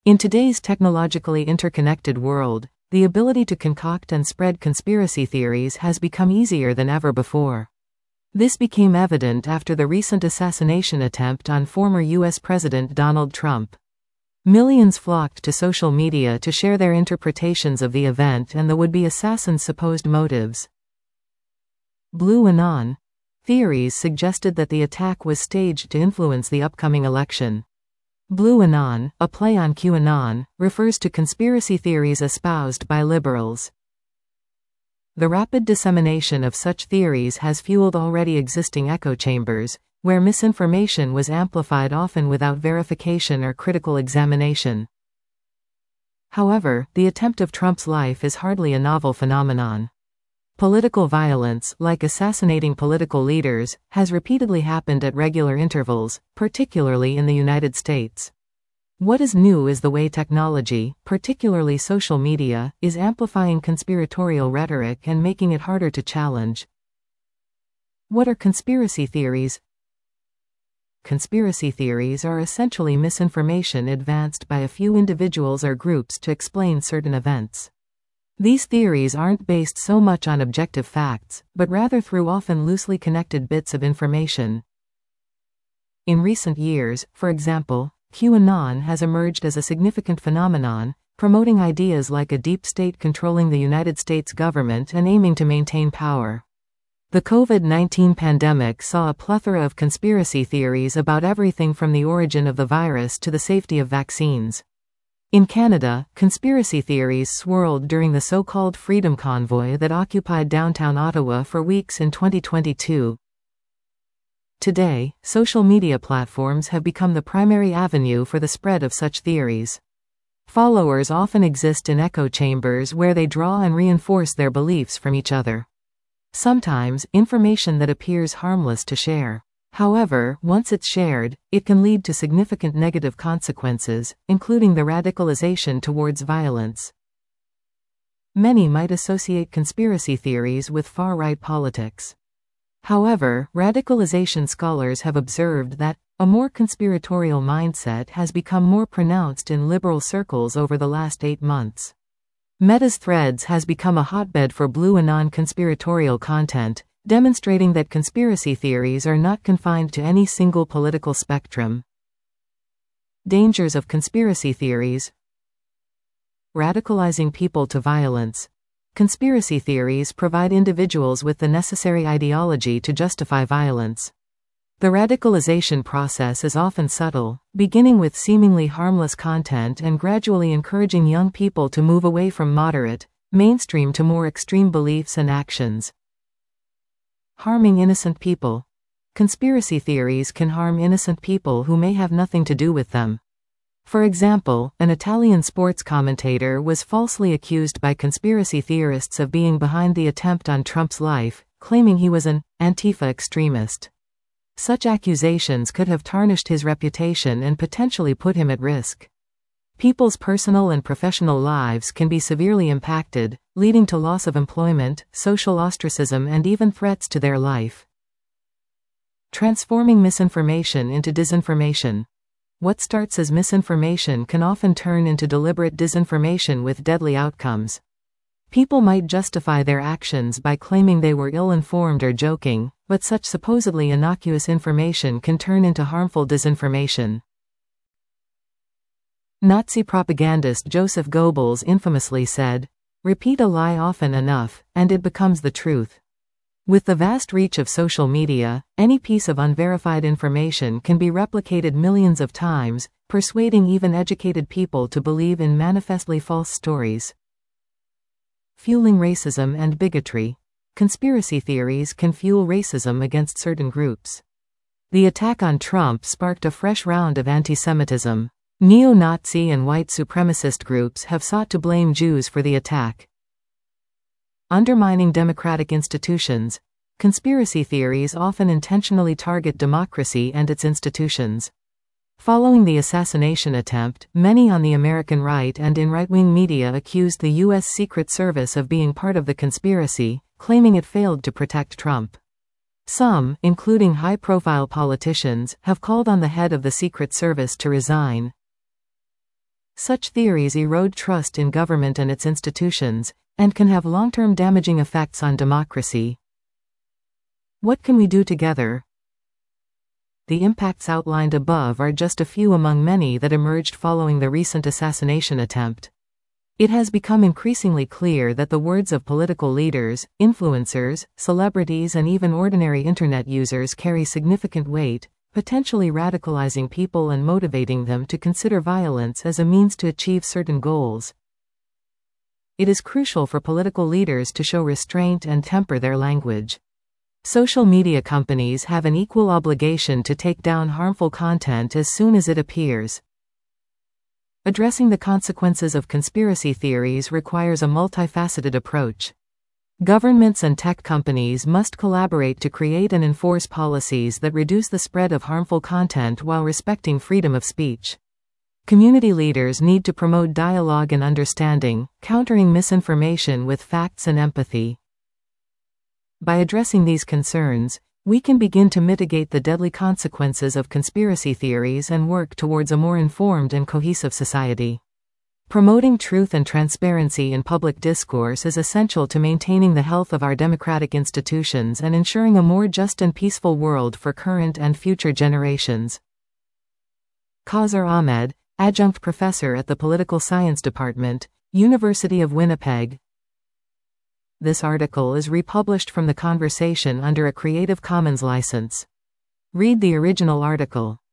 In today's technologically interconnected world, the ability to concoct and spread conspiracy theories has become easier than ever before. This became evident after the recent assassination attempt on former U.S. President Donald Trump. Millions flocked to social media to share their interpretations of the event and the would-be assassin's supposed motives. Blue Anon theories suggested that the attack was staged to influence the upcoming election. Blue Anon, a play on QAnon, refers to conspiracy theories espoused by liberals. The rapid dissemination of such theories has fueled already existing echo chambers, where misinformation was amplified often without verification or critical examination. However, the attempt of Trump's life is hardly a novel phenomenon. Political violence, like assassinating political leaders, has repeatedly happened at regular intervals, particularly in the United States. What is new is the way technology, particularly social media, is amplifying conspiratorial rhetoric and making it harder to challenge. What are conspiracy theories? Conspiracy theories are essentially misinformation advanced by a few individuals or groups to explain certain events. These theories aren't based so much on objective facts, but rather through often loosely connected bits of information. In recent years, for example, QAnon has emerged as a significant phenomenon, promoting ideas like a deep state controlling the United States government and aiming to maintain power. The COVID-19 pandemic saw a plethora of conspiracy theories about everything from the origin of the virus to the safety of vaccines. In Canada, conspiracy theories swirled during the so-called Freedom Convoy that occupied downtown Ottawa for weeks in 2022. Today, social media platforms have become the primary avenue for the spread of such theories. Followers often exist in echo chambers where they draw and reinforce their beliefs from each other. Sometimes, information that appears harmless to share. However, once it's shared, it can lead to significant negative consequences, including the radicalization towards violence. Many might associate conspiracy theories with far-right politics. However, radicalization scholars have observed that a more conspiratorial mindset has become more pronounced in liberal circles over the last 8 months. Meta's Threads has become a hotbed for Blue Anon conspiratorial content, demonstrating that conspiracy theories are not confined to any single political spectrum. Dangers of conspiracy theories. Radicalizing people to violence. Conspiracy theories provide individuals with the necessary ideology to justify violence. The radicalization process is often subtle, beginning with seemingly harmless content and gradually encouraging young people to move away from moderate, mainstream to more extreme beliefs and actions. Harming innocent people. Conspiracy theories can harm innocent people who may have nothing to do with them. For example, an Italian sports commentator was falsely accused by conspiracy theorists of being behind the attempt on Trump's life, claiming he was an Antifa extremist. Such accusations could have tarnished his reputation and potentially put him at risk. People's personal and professional lives can be severely impacted, leading to loss of employment, social ostracism, and even threats to their life. Transforming misinformation into disinformation. What starts as misinformation can often turn into deliberate disinformation with deadly outcomes. People might justify their actions by claiming they were ill-informed or joking, but such supposedly innocuous information can turn into harmful disinformation. Nazi propagandist Joseph Goebbels infamously said, "Repeat a lie often enough, and it becomes the truth." With the vast reach of social media, any piece of unverified information can be replicated millions of times, persuading even educated people to believe in manifestly false stories. Fueling racism and bigotry. Conspiracy theories can fuel racism against certain groups. The attack on Trump sparked a fresh round of anti-Semitism. Neo-Nazi and white supremacist groups have sought to blame Jews for the attack. Undermining democratic institutions. Conspiracy theories often intentionally target democracy and its institutions. Following the assassination attempt, many on the American right and in right-wing media accused the U.S. Secret Service of being part of the conspiracy, claiming it failed to protect Trump. Some, including high-profile politicians, have called on the head of the Secret Service to resign. Such theories erode trust in government and its institutions, and can have long-term damaging effects on democracy. What can we do together? The impacts outlined above are just a few among many that emerged following the recent assassination attempt. It has become increasingly clear that the words of political leaders, influencers, celebrities, and even ordinary internet users carry significant weight, potentially radicalizing people and motivating them to consider violence as a means to achieve certain goals. It is crucial for political leaders to show restraint and temper their language. Social media companies have an equal obligation to take down harmful content as soon as it appears. Addressing the consequences of conspiracy theories requires a multifaceted approach. Governments and tech companies must collaborate to create and enforce policies that reduce the spread of harmful content while respecting freedom of speech. Community leaders need to promote dialogue and understanding, countering misinformation with facts and empathy. By addressing these concerns, we can begin to mitigate the deadly consequences of conspiracy theories and work towards a more informed and cohesive society. Promoting truth and transparency in public discourse is essential to maintaining the health of our democratic institutions and ensuring a more just and peaceful world for current and future generations. Kausar Ahmed, Adjunct Professor at the Political Science Department, University of Winnipeg. This article is republished from The Conversation under a Creative Commons license. Read the original article.